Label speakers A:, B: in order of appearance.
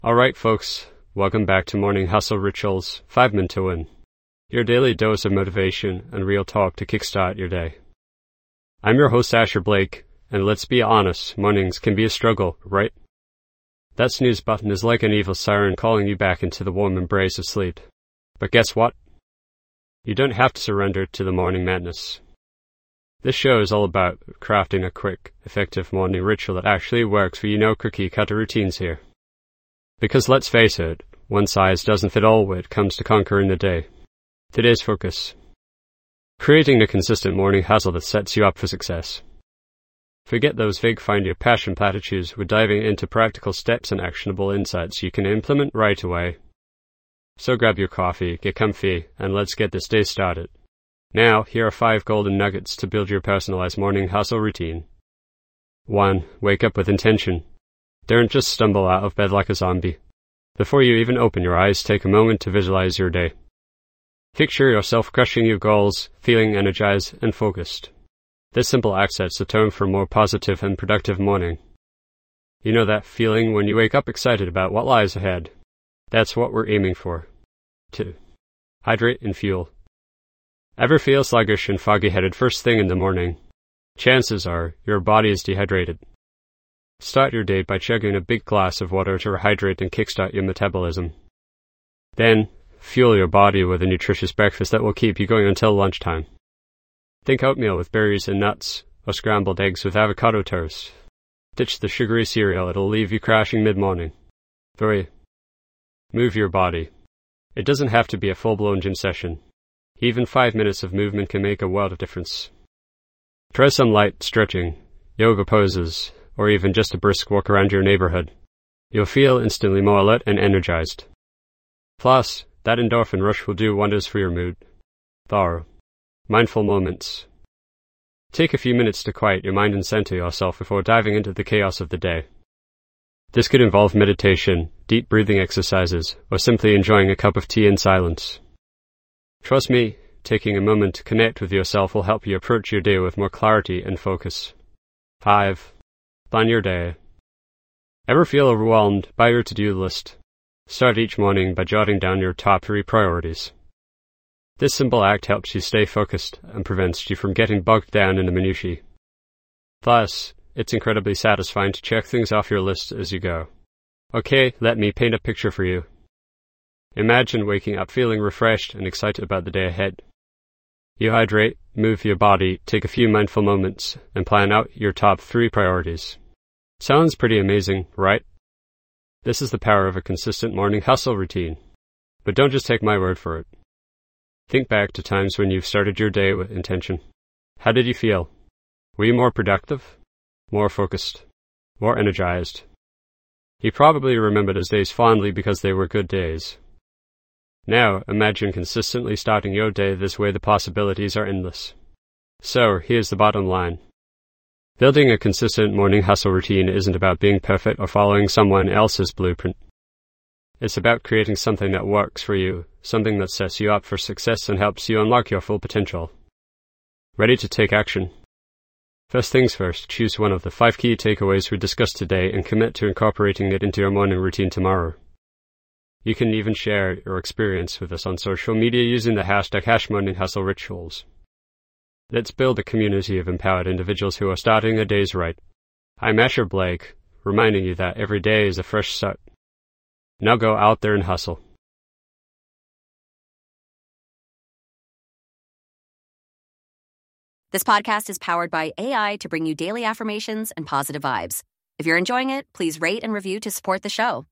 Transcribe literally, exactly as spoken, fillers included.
A: Alright folks, welcome back to Morning Hustle Rituals five minute to Win, your daily dose of motivation and real talk to kickstart your day. I'm your host Asher Blake, and let's be honest, mornings can be a struggle, right? That snooze button is like an evil siren calling you back into the warm embrace of sleep. But guess what? You don't have to surrender to the morning madness. This show is all about crafting a quick, effective morning ritual that actually works for you no cookie-cutter routines here. Because let's face it, one size doesn't fit all when it comes to conquering the day. Today's focus: creating a consistent morning hustle that sets you up for success. Forget those vague find your passion platitudes. We're diving into practical steps and actionable insights you can implement right away. So grab your coffee, get comfy, and let's get this day started. Now, here are five golden nuggets to build your personalized morning hustle routine. one. Wake up with intention. Don't just stumble out of bed like a zombie. Before you even open your eyes, take a moment to visualize your day. Picture yourself crushing your goals, feeling energized and focused. This simple act sets the tone for a more positive and productive morning. You know that feeling when you wake up excited about what lies ahead? That's what we're aiming for. two. Hydrate and fuel. Ever feel sluggish and foggy-headed first thing in the morning? Chances are your body is dehydrated. Start your day by chugging a big glass of water to rehydrate and kickstart your metabolism. Then, fuel your body with a nutritious breakfast that will keep you going until lunchtime. Think oatmeal with berries and nuts, or scrambled eggs with avocado toast. Ditch the sugary cereal, it'll leave you crashing mid-morning. three. Move your body. It doesn't have to be a full-blown gym session. Even five minutes of movement can make a world of difference. Try some light stretching, yoga poses, or even just a brisk walk around your neighborhood. You'll feel instantly more alert and energized. Plus, that endorphin rush will do wonders for your mood. four. Mindful moments. Take a few minutes to quiet your mind and center yourself before diving into the chaos of the day. This could involve meditation, deep breathing exercises, or simply enjoying a cup of tea in silence. Trust me, taking a moment to connect with yourself will help you approach your day with more clarity and focus. five. Plan your day. Ever feel overwhelmed by your to-do list? Start each morning by jotting down your top three priorities. This simple act helps you stay focused and prevents you from getting bogged down in the minutiae. Plus, it's incredibly satisfying to check things off your list as you go. Okay, let me paint a picture for you. Imagine waking up feeling refreshed and excited about the day ahead. You hydrate, move your body, take a few mindful moments, and plan out your top three priorities. Sounds pretty amazing, right? This is the power of a consistent morning hustle routine. But don't just take my word for it. Think back to times when you've started your day with intention. How did you feel? Were you more productive? More focused? More energized? You probably remember those days fondly because they were good days. Now, imagine consistently starting your day this way. The possibilities are endless. So, here's the bottom line. Building a consistent morning hustle routine isn't about being perfect or following someone else's blueprint. It's about creating something that works for you, something that sets you up for success and helps you unlock your full potential. Ready to take action? First things first, choose one of the five key takeaways we discussed today and commit to incorporating it into your morning routine tomorrow. You can even share your experience with us on social media using the hashtag HashMorningHustleRituals. Let's build a community of empowered individuals who are starting their days right. I'm Asher Blake, reminding you that every day is a fresh start. Now go out there and hustle.
B: This podcast is powered by A I to bring you daily affirmations and positive vibes. If you're enjoying it, please rate and review to support the show.